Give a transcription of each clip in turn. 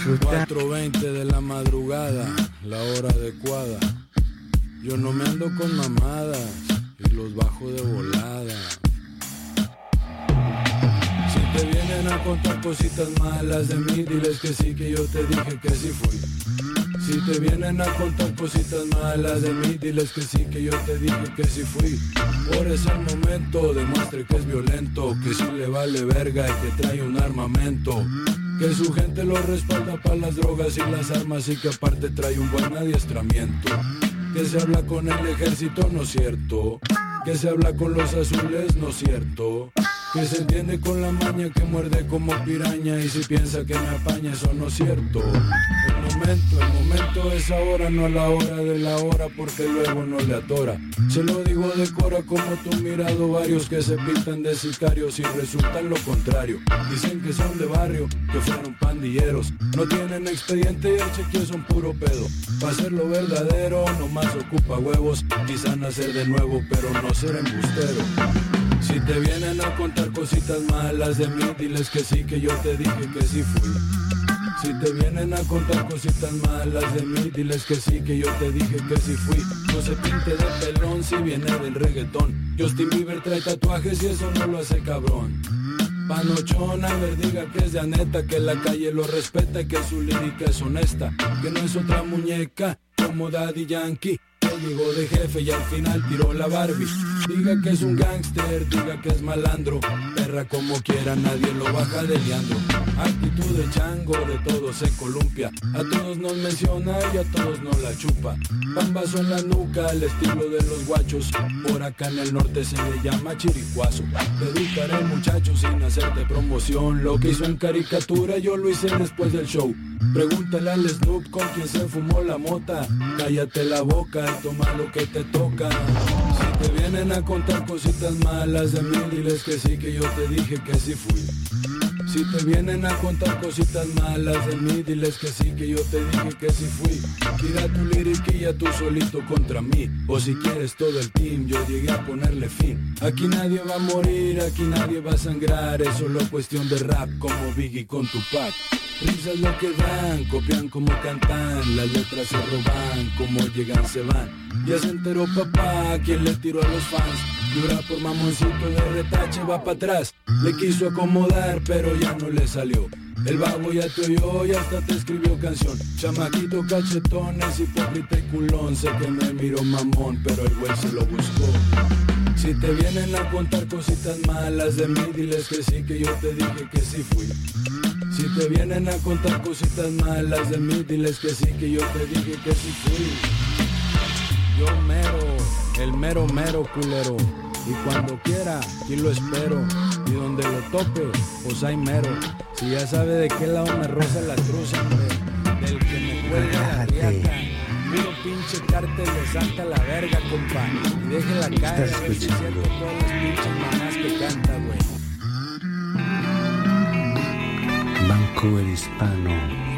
disfrutar. 4:20 de la madrugada, la hora adecuada. Yo no me ando con mamadas y los bajo de volada. Si te vienen a contar cositas malas de mí, diles que sí, que yo te dije que sí fui. Si te vienen a contar cositas malas de mí, diles que sí, que yo te dije que sí fui. Por ese momento demuestre que es violento, que sí le vale verga y que trae un armamento, que su gente lo respalda para las drogas y las armas y que aparte trae un buen adiestramiento. Que se habla con el ejército, no es cierto. Que se habla con los azules, no es cierto. Que se entiende con la maña, que muerde como piraña. Y si piensa que me apaña, eso no es cierto. El momento es ahora, no a la hora de la hora, porque luego no le atora. Se lo digo de cora, como tú mirado varios que se pintan de sicarios y resultan lo contrario. Dicen que son de barrio, que fueron pandilleros, no tienen expediente y el chequeo son puro pedo. Pa' hacerlo verdadero, nomás ocupa huevos. Quizá nacer de nuevo, pero no ser embustero. Si te vienen a contar cositas malas de mí, diles que sí, que yo te dije que sí fui. Si te vienen a contar cositas malas de mí, diles que sí, que yo te dije que sí fui. No se pinte de pelón si viene del reggaetón. Justin Bieber trae tatuajes y eso no lo hace cabrón. Panochón, a ver, diga que es de neta, que la calle lo respeta y que su lírica es honesta, que no es otra muñeca como Daddy Yankee, que llegó de jefe y al final tiró la Barbie. Diga que es un gángster, diga que es malandro, perra como quiera, nadie lo baja de Leandro. Actitud de chango, de todo se columpia, a todos nos menciona y a todos nos la chupa. Pambazo en la nuca, el estilo de los guachos, por acá en el norte se le llama chiricuazo. Te educaré muchacho sin hacerte promoción, lo que hizo en caricatura yo lo hice después del show. Pregúntale al Snoop con quien se fumó la mota, cállate la boca y toma lo que te toca. Si te vienen a contar cositas malas de mí, diles que sí, que yo te dije que sí fui. Si te vienen a contar cositas malas de mí, diles que sí, que yo te dije que sí fui. Tira tu liriquilla tú solito contra mí, o si quieres todo el team, yo llegué a ponerle fin. Aquí nadie va a morir, aquí nadie va a sangrar, es solo cuestión de rap como Biggie con Tupac. Risas lo que dan, copian como cantan, las letras se roban, como llegan se van. Ya se enteró papá, quien le tiró a los fans. Dura por mamoncito de retache, va para atrás. Le quiso acomodar, pero ya no le salió. El vago ya te oyó y hasta te escribió canción. Chamaquito cachetón, es hipócrita y culón. Sé que me miró mamón, pero el güey se lo buscó. Si te vienen a contar cositas malas de mí, diles que sí, que yo te dije que sí fui. Si te vienen a contar cositas malas de mí, diles que sí, que yo te dije que sí fui. Yo mero, el mero mero culero, y cuando quiera, aquí lo espero, y donde lo tope, pues hay mero. Si ya sabe de qué lado me roza la cruz, hombre, del que me cuelga la riata. Puro pinche cártel de Santa la verga, compa, y déjela caer, a ver si es cierto todas las pinches mamás que canta, güey. Vancouver Hispano.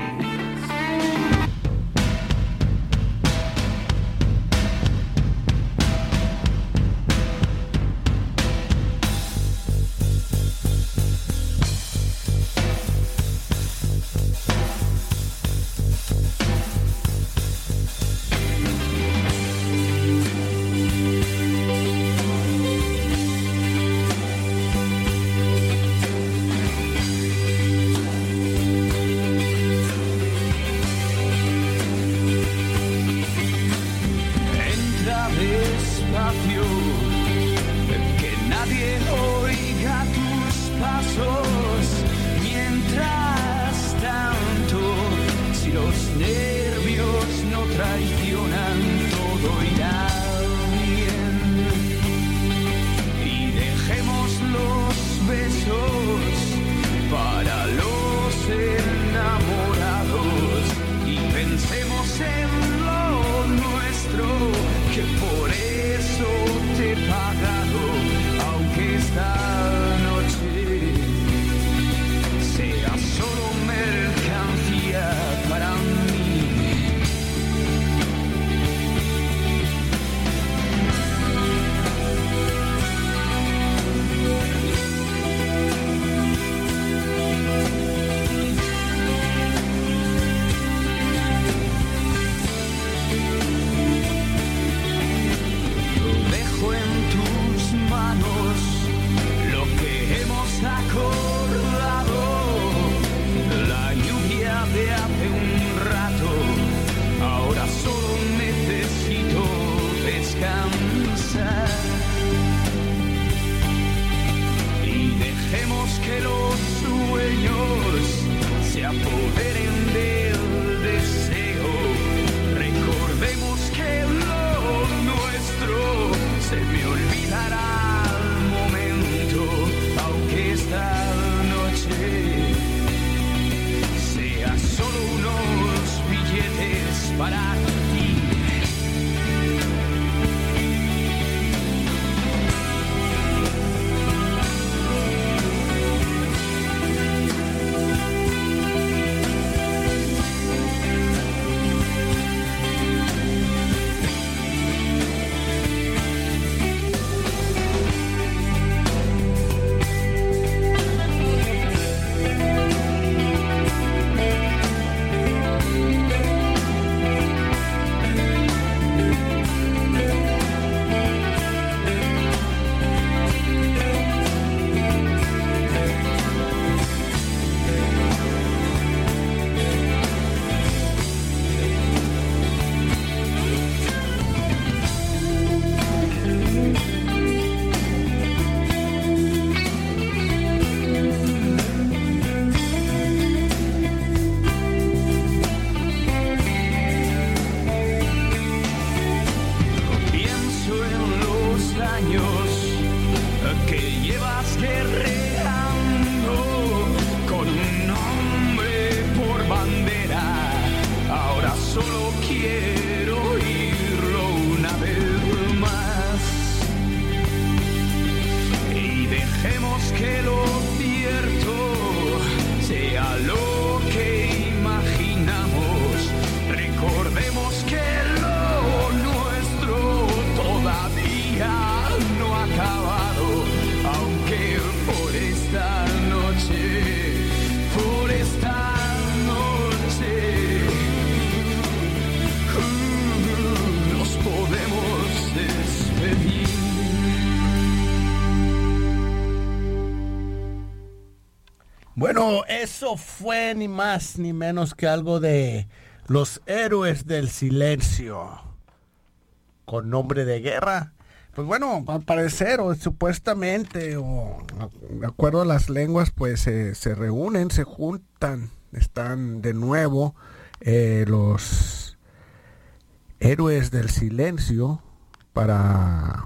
Bueno, eso fue ni más ni menos que algo de Los Héroes del Silencio, con nombre de guerra. Pues bueno, al parecer, o supuestamente, o de acuerdo a las lenguas, pues se reúnen, se juntan, están de nuevo los Héroes del Silencio para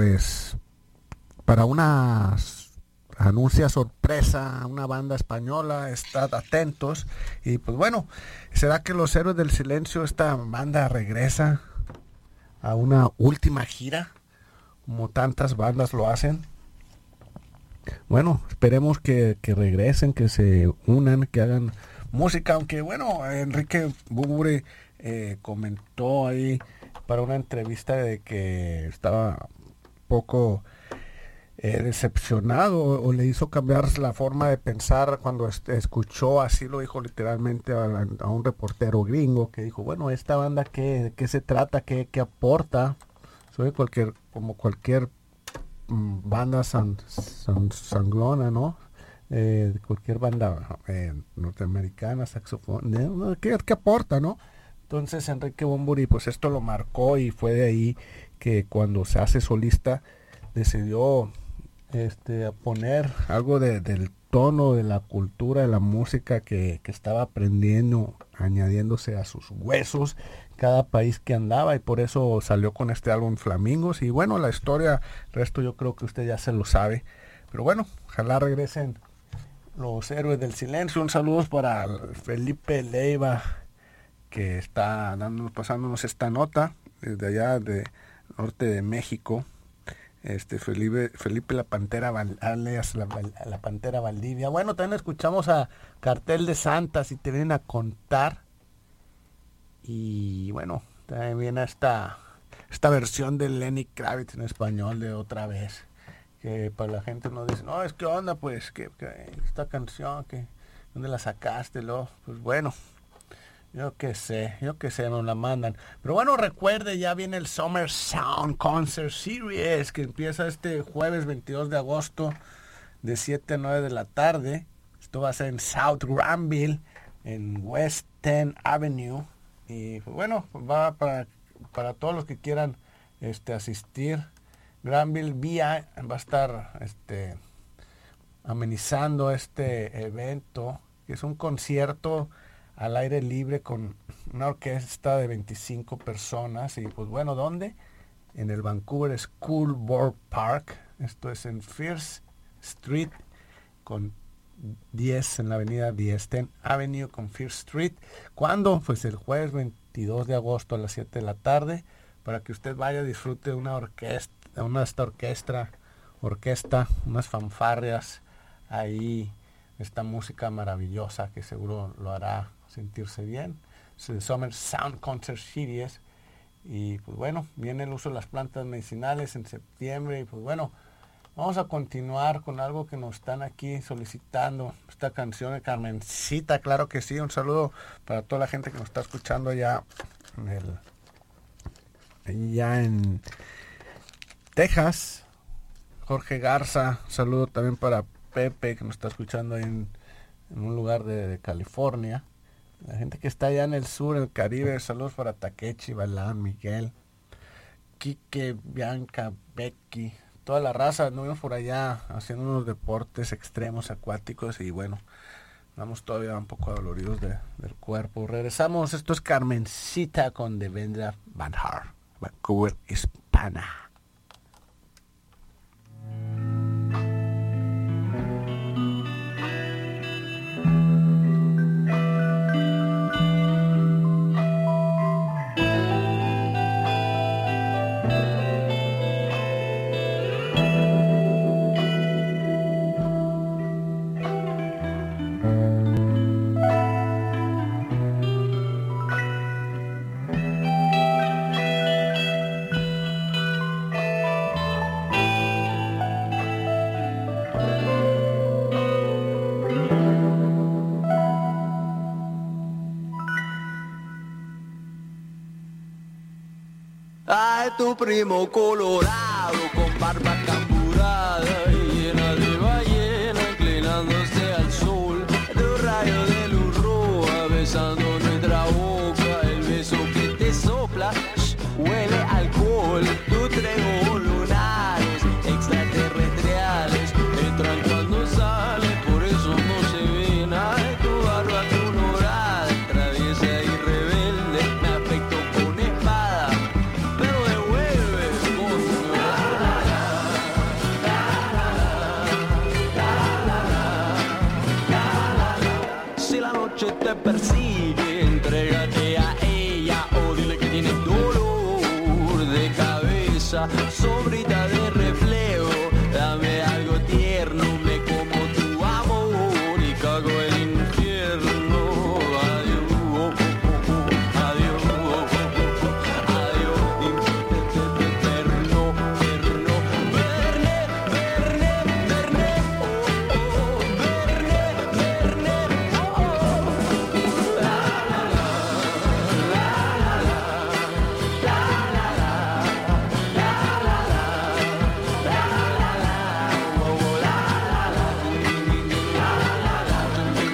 una anuncia sorpresa, una banda española, estad atentos. Y pues bueno, ¿será que los Héroes del Silencio, esta banda, regresa a una última gira, como tantas bandas lo hacen? Bueno, esperemos que regresen, que se unan, que hagan música, aunque bueno, Enrique Bunbury comentó ahí para una entrevista de que estaba poco decepcionado, o le hizo cambiar la forma de pensar cuando escuchó, así lo dijo literalmente a un reportero gringo, que dijo, bueno, esta banda, ¿de qué se trata? ¿Qué aporta? Soy cualquier banda sanglona, ¿no? Cualquier banda norteamericana, saxofón, ¿qué aporta, no? Entonces Enrique Bunbury, pues esto lo marcó, y fue de ahí que cuando se hace solista decidió a poner algo del tono de la cultura, de la música que estaba aprendiendo, añadiéndose a sus huesos cada país que andaba, y por eso salió con este álbum Flamingos. Y bueno, la historia, el resto yo creo que usted ya se lo sabe, pero bueno, ojalá regresen los Héroes del Silencio. Un saludo para Felipe Leiva, que está pasándonos esta nota desde allá de norte de México. Felipe la Pantera, alias la Pantera Valdivia. Bueno, también escuchamos a Cartel de Santa, Si Te Vienen a Contar. Y bueno, también viene esta versión de Lenny Kravitz en español de Otra Vez, que para la gente nos dice, no, es que onda, pues, que esta canción, ¿dónde la sacaste? Pues bueno, yo qué sé, nos la mandan. Pero bueno, recuerde, ya viene el Summer Sound Concert Series, que empieza este jueves 22 de agosto de 7 a 9 de la tarde. Esto va a ser en South Granville, en West 10th Avenue. Y pues bueno, va para todos los que quieran asistir. Granville VIA va a estar amenizando este evento, que es un concierto al aire libre con una orquesta de 25 personas. Y pues bueno, ¿dónde? En el Vancouver School Board Park. Esto es en First Street con 10, en la avenida 10th Avenue con First Street. ¿Cuándo? Pues el jueves 22 de agosto a las 7 de la tarde, para que usted vaya, disfrute de una orquesta, unas fanfarrias ahí, esta música maravillosa que seguro lo hará sentirse bien. Es el Summer Sound Concert Series. Y pues bueno, viene el uso de las plantas medicinales en septiembre. Y pues bueno, vamos a continuar con algo que nos están aquí solicitando, esta canción de Carmencita. Claro que sí, un saludo para toda la gente que nos está escuchando allá en Texas. Jorge Garza, un saludo también para Pepe, que nos está escuchando ahí en un lugar de California. La gente que está allá en el sur, en el Caribe, saludos para Takechi, Balán, Miguel, Quique, Bianca, Becky, toda la raza. Nos vemos por allá haciendo unos deportes extremos acuáticos, y bueno, estamos todavía un poco adoloridos del cuerpo. Regresamos, esto es Carmencita con Devendra Banhart, Vancouver, Hispana. Ay, tu primo colorado con barba camburada y llena de ballena inclinándose al sol. persigue, entrégate a ella o dile que tienes dolor de cabeza, sobrita de reflejo, dame algo tierno, me como tu amor y cago el infierno. Adiós, adiós, adiós, perno, perno, verne, verne, verne, oh, oh, verne, verne, oh, oh. La la la, la la la, la la la, la la la, la la la, oh, oh, la la la, la la la,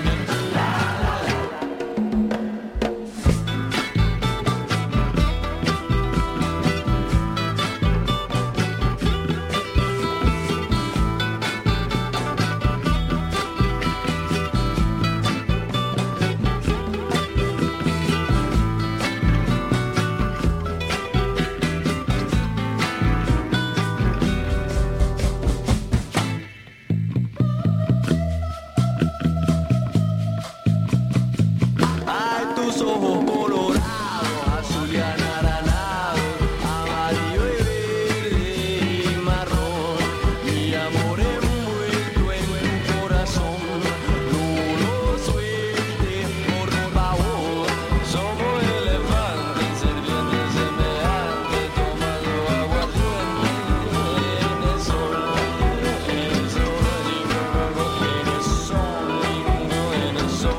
ay, tus ojos colorados, azul y anaranjado, amarillo y verde y marrón. Mi amor envuelto en tu corazón, no lo sueltes, por favor. Somos elefantes, serpientes semejantes, tomando aguardiente en el sol, en el sol, en el sol, en el sol,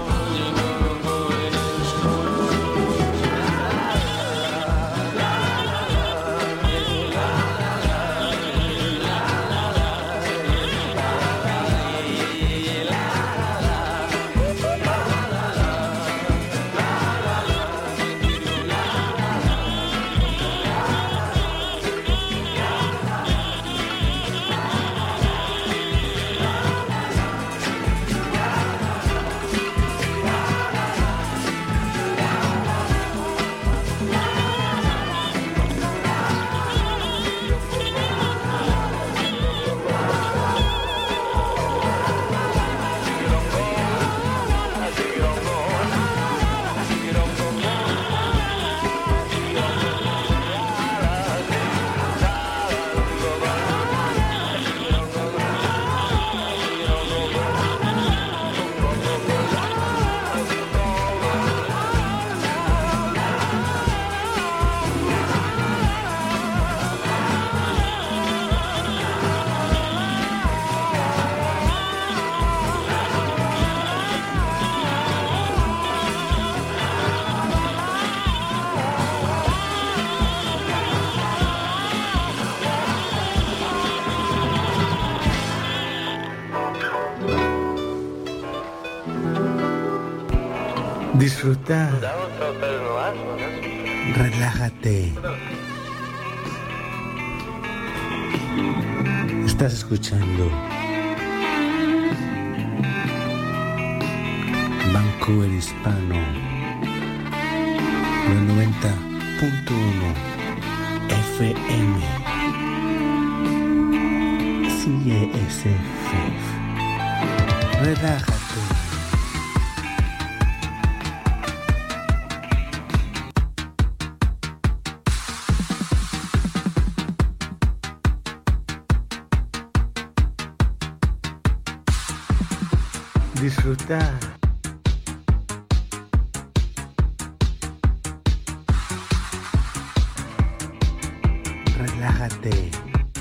Disfrutar, relájate. Estás escuchando Vancouver Hispano, el 90.1 FM. Sigue ese fef. Relájate. Disfrutar. Relájate.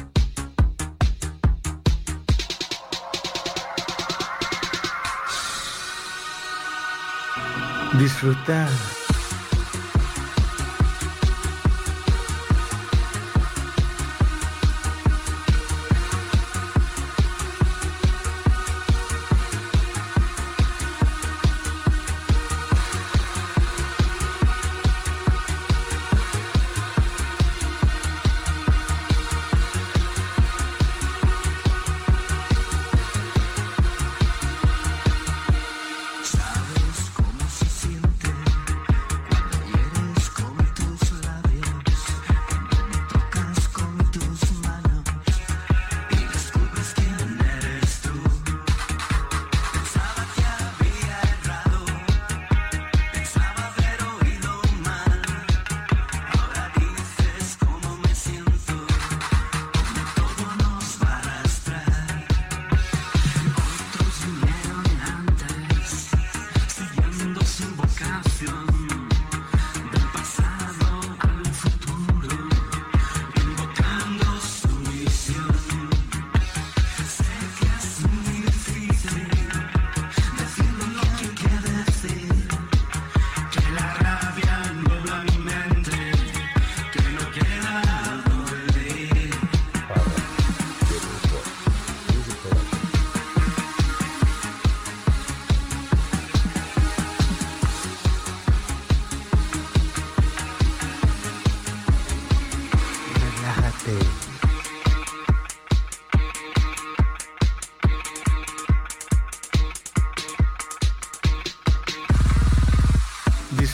Disfrutar.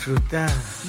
Disfrutar.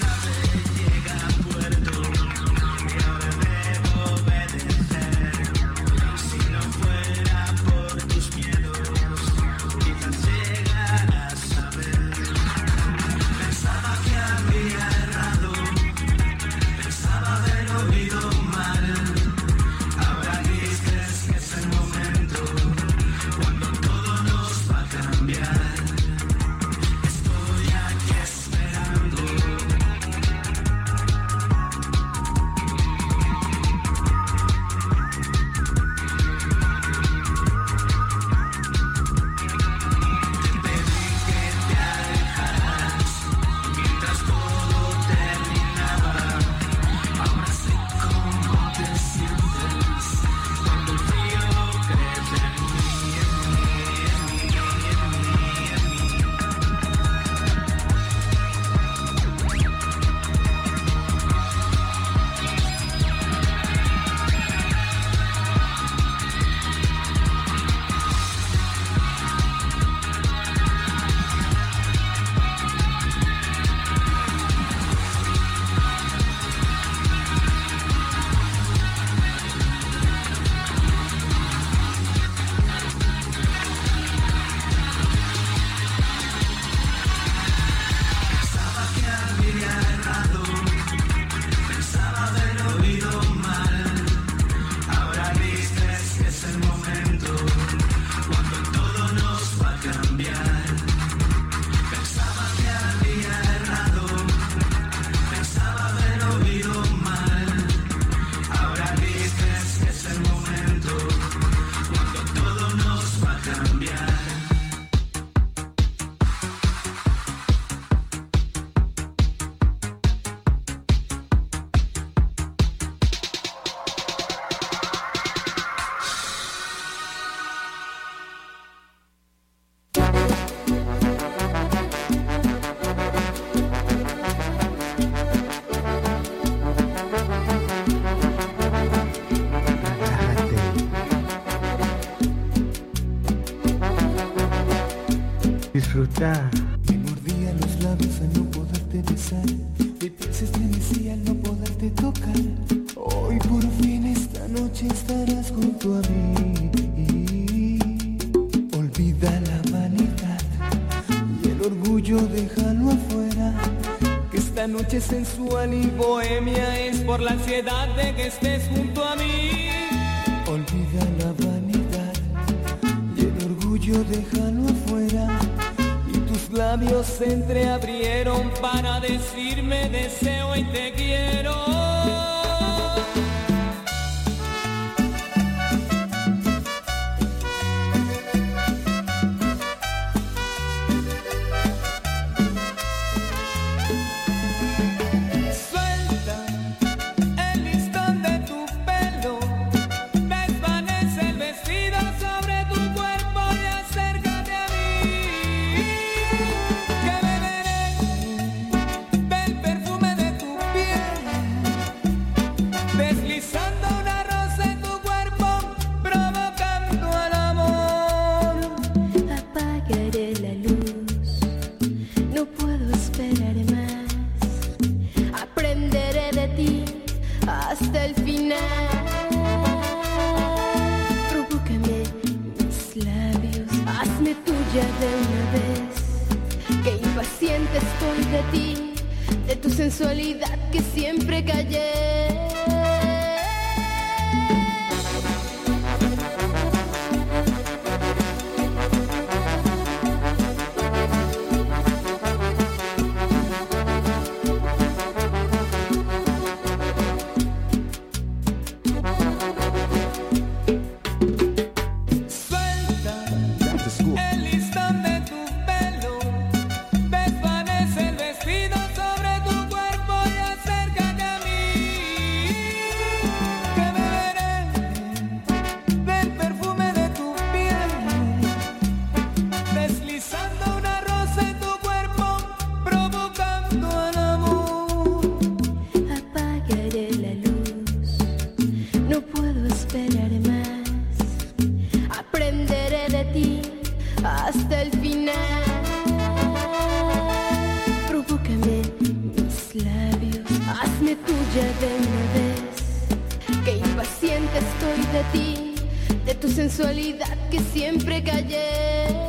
Disfrutar. Me mordía los labios al no poderte besar, mi piel se estremecía al no poderte tocar. Hoy por fin esta noche estarás junto a mí. Olvida la vanidad y el orgullo, déjalo afuera, que esta noche sensual y bohemia es por la ansiedad de que estés junto a mí. Olvida la vanidad y el orgullo, déjalo afuera. Tus labios se entreabrieron para decirme deseo y te quiero. Sensualidad que siempre callé. hasta el final. Provócame estoy de ti, de tu sensualidad que siempre callé.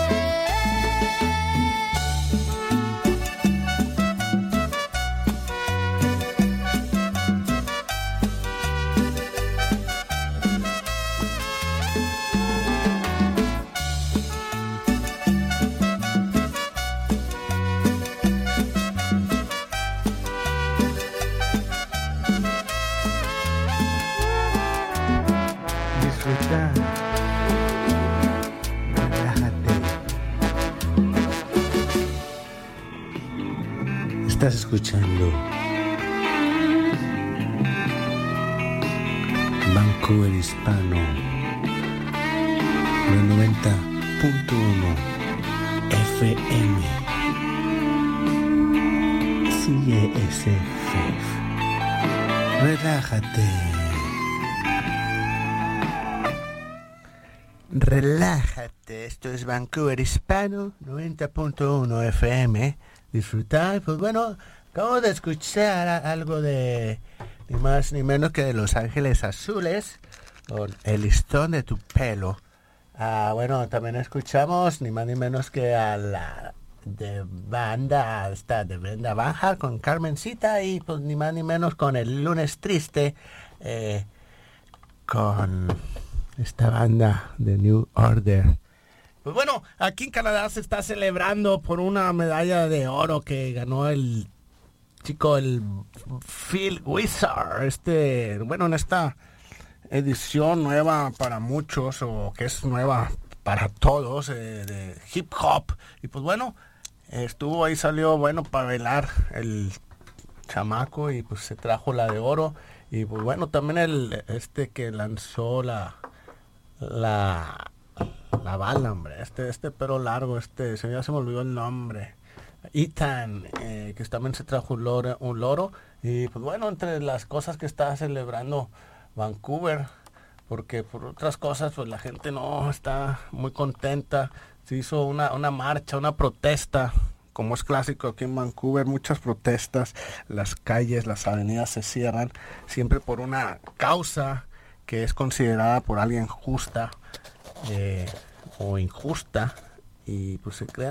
Disfruta, relájate. Estás escuchando Vancouver Hispano, el 90.1 FM. Sigue ese fef. Relájate. Relájate, esto es Vancouver Hispano, 90.1 FM. Disfrutar, pues bueno, acabo de escuchar algo de ni más ni menos que de Los Ángeles Azules, con El listón de tu pelo. Bueno, también escuchamos ni más ni menos que a la de banda, de Brenda Baja con Carmencita, y pues ni más ni menos con El Lunes Triste, con esta banda de New Order. Pues bueno, aquí en Canadá se está celebrando por una medalla de oro que ganó el chico, el Phil Wizard, bueno, en esta edición nueva para muchos, o que es nueva para todos, de hip hop. Y pues bueno, estuvo ahí, salió bueno para bailar el chamaco, y pues se trajo la de oro. Y pues bueno, también el que lanzó la bala, hombre, este pelo largo, ya se me olvidó el nombre, Ethan, que también se trajo un loro. Y pues bueno, entre las cosas que está celebrando Vancouver, porque por otras cosas pues la gente no está muy contenta. Se hizo una marcha, una protesta, como es clásico aquí en Vancouver, muchas protestas, las calles, las avenidas se cierran, siempre por una causa que es considerada por alguien justa o injusta, y pues se crean